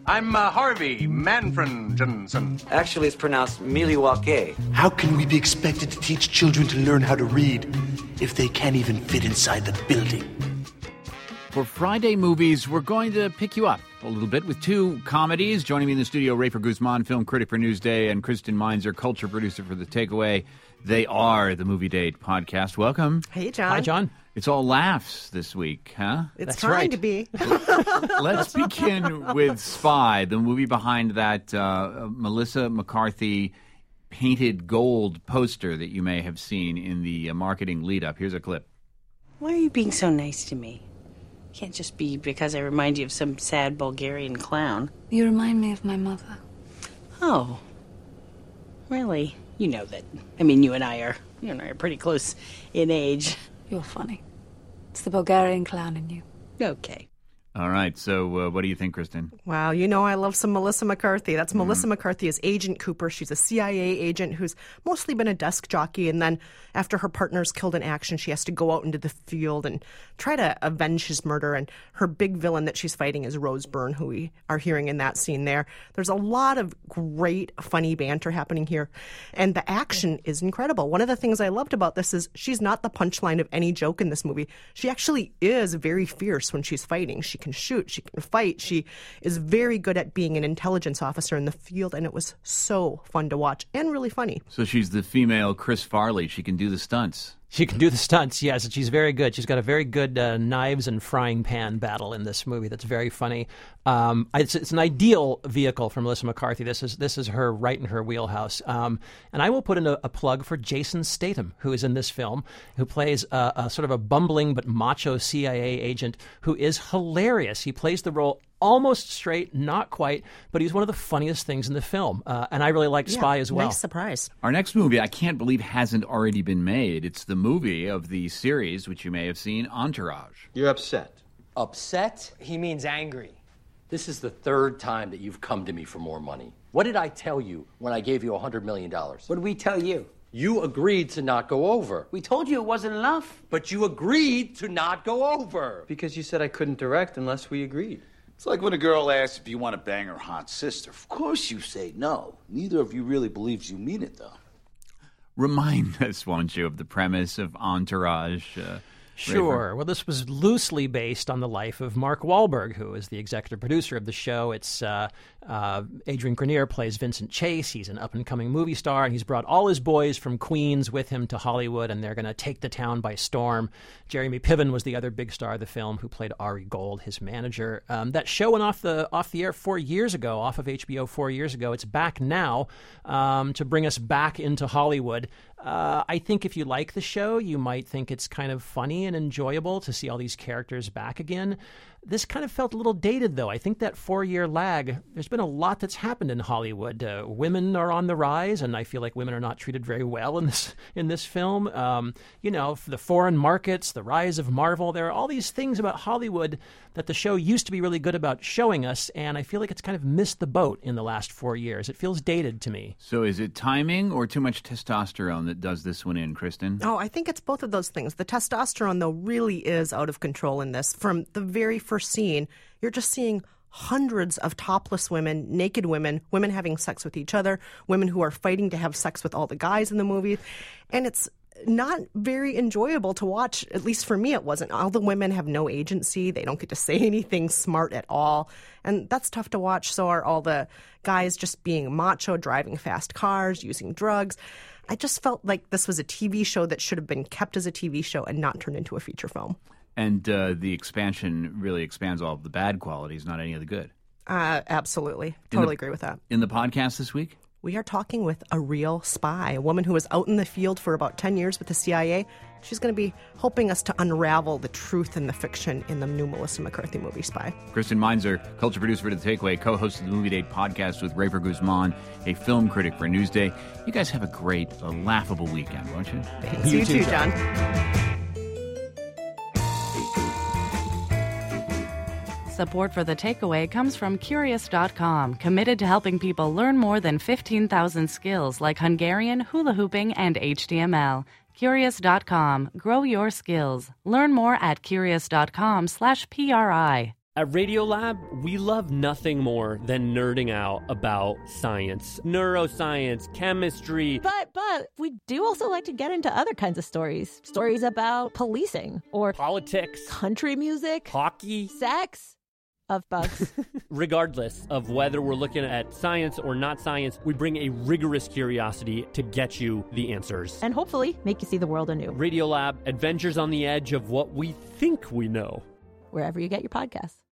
I'm Harvey Manfredson. Actually, it's pronounced Miliwake. How can we be expected to teach children to learn how to read if they can't even fit inside the building? For Friday Movies, we're going to pick you up a little bit with two comedies. Joining me in the studio, Rafer Guzman, film critic for Newsday, and Kristen Meinzer, culture producer for The Takeaway. They are the Movie Date podcast. Welcome. Hey, John. Hi, John. It's all laughs this week, huh? It's trying to be. Let's begin with Spy, the movie behind that Melissa McCarthy painted gold poster that you may have seen in the marketing lead-up. Here's a clip. Why are you being so nice to me? Can't just be because I remind you of some sad Bulgarian clown. You remind me of my mother. Oh, really? You know that. I mean, you and I are pretty close in age. You're funny. It's the Bulgarian clown in you. Okay. All right, so what do you think, Kristen? Wow, you know I love some Melissa McCarthy. That's Melissa McCarthy as Agent Cooper. She's a CIA agent who's mostly been a desk jockey, and then after her partner's killed in action, she has to go out into the field and try to avenge his murder. And her big villain that she's fighting is Rose Byrne, who we are hearing in that scene there. There's a lot of great, funny banter happening here, and the action is incredible. One of the things I loved about this is she's not the punchline of any joke in this movie. She actually is very fierce when she's fighting. She can shoot, she can fight, she is very good at being an intelligence officer in the field, and it was so fun to watch and really funny. So she's the female Chris Farley. She can do the stunts. She can do the stunts, yes, and she's very good. She's got a very good knives and frying pan battle in this movie that's very funny. It's an ideal vehicle for Melissa McCarthy. This is her right in her wheelhouse. And I will put in a plug for Jason Statham, who is in this film, who plays a sort of a bumbling but macho CIA agent who is hilarious. He plays the role almost straight, not quite, but he's one of the funniest things in the film. And I really liked Spy as well. Nice surprise. Our next movie, I can't believe hasn't already been made. It's the movie of the series, which you may have seen, Entourage. You're upset. Upset? He means angry. This is the third time that you've come to me for more money. What did I tell you when I gave you $100 million? What did we tell you? You agreed to not go over. We told you it wasn't enough. But you agreed to not go over. Because you said I couldn't direct unless we agreed. It's like when a girl asks if you want to bang her hot sister. Of course you say no. Neither of you really believes you mean it, though. Remind us, won't you, of the premise of Entourage? Sure. Well, this was loosely based on the life of Mark Wahlberg, who is the executive producer of the show. It's Adrian Grenier plays Vincent Chase. He's an up-and-coming movie star, and he's brought all his boys from Queens with him to Hollywood, and they're going to take the town by storm. Jeremy Piven was the other big star of the film, who played Ari Gold, his manager. That show went off the air 4 years ago, off of HBO 4 years ago. It's back now to bring us back into Hollywood. I think if you like the show, you might think it's kind of funny and enjoyable to see all these characters back again. This kind of felt a little dated, though. I think that 4-year lag, there's been a lot that's happened in Hollywood. Women are on the rise, and I feel like women are not treated very well in this film. The foreign markets, the rise of Marvel, there are all these things about Hollywood that the show used to be really good about showing us, and I feel like it's kind of missed the boat in the last 4 years. It feels dated to me. So is it timing or too much testosterone that does this one in, Kristen? Oh, I think it's both of those things. The testosterone, though, really is out of control in this. From the very first scene, you're just seeing hundreds of topless women, naked women, women having sex with each other, women who are fighting to have sex with all the guys in the movie. And it's not very enjoyable to watch. At least for me, it wasn't. All the women have no agency. They don't get to say anything smart at all. And that's tough to watch. So are all the guys just being macho, driving fast cars, using drugs. I just felt like this was a TV show that should have been kept as a TV show and not turned into a feature film. And the expansion really expands all of the bad qualities, not any of the good. Absolutely. Totally agree with that. In the podcast this week? We are talking with a real spy, a woman who was out in the field for about 10 years with the CIA. She's going to be helping us to unravel the truth and the fiction in the new Melissa McCarthy movie, Spy. Kristen Meinzer, culture producer for The Takeaway, co-host of the Movie Date podcast with Rafer Guzman, a film critic for Newsday. You guys have a great, laughable weekend, won't you? Thanks. You too, John. Support for The Takeaway comes from Curious.com, committed to helping people learn more than 15,000 skills like Hungarian, hula hooping, and HTML. Curious.com. Grow your skills. Learn more at Curious.com/PRI. At Radiolab, we love nothing more than nerding out about science, neuroscience, chemistry. But we do also like to get into other kinds of stories. Stories about policing or politics, country music, hockey, sex, of bugs. Regardless of whether we're looking at science or not science, we bring a rigorous curiosity to get you the answers. And hopefully make you see the world anew. Radiolab, adventures on the edge of what we think we know. Wherever you get your podcasts.